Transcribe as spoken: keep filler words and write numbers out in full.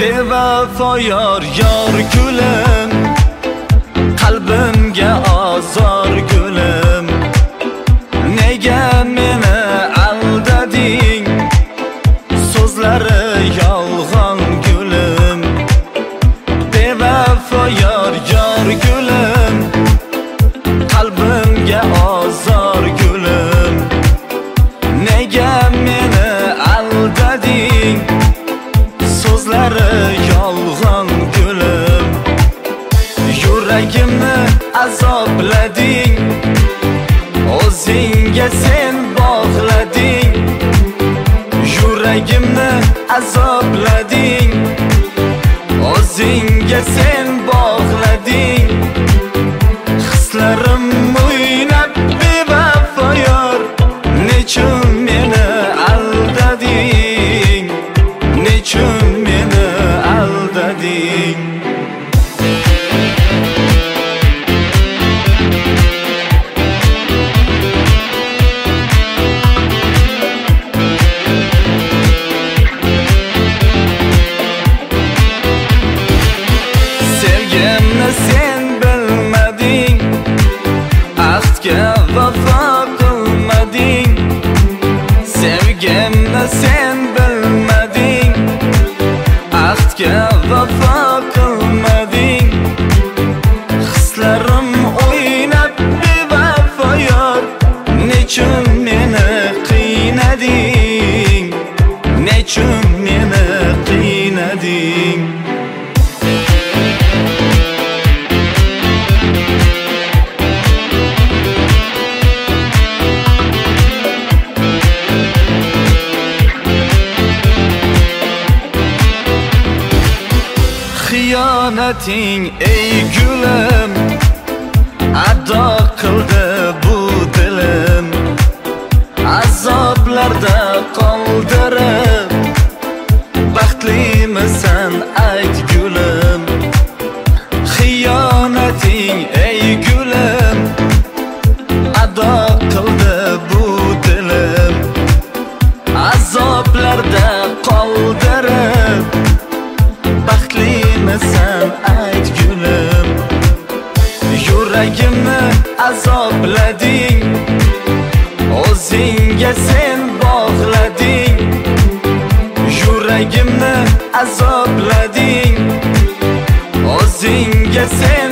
bevafo yor yor gulim, qalbimga azor gulim. Nega meni aldading, so'zlari yolg'on gulim. Bevafo yor yor gulim, qalbimga azor gulim. Nega meni aldading, so'zlari yolg'on gulim. Yuragimni azoblading, o'zingga sen bog'lading. Yuragimni azoblading, o'zingga sen bog'lading. Hislarim o'ynab bevafo yor, nechun meni aldading, nechun meni aldading. Sevgimni sen bilmading, ahdga vafo qilmading. Sevgimni sen bilmading, ahdga vafo qilmading. Hislarim o'ynab bevafo yor, nechun meni qiynading, nechun meni qiynading. Xiyonating ey gulim, ado qildi bu dilim. Azoblarda qoldirib, baxtlimisan ayt gulim. Xiyonating ey gulim, ado qildi bu dilim. Azoblarda qoldirib, baxtlimisan ayt gulim. Yuragimni azoblading, o'zingga sen bog'lading. Yuragimni azoblading, o'zingga sen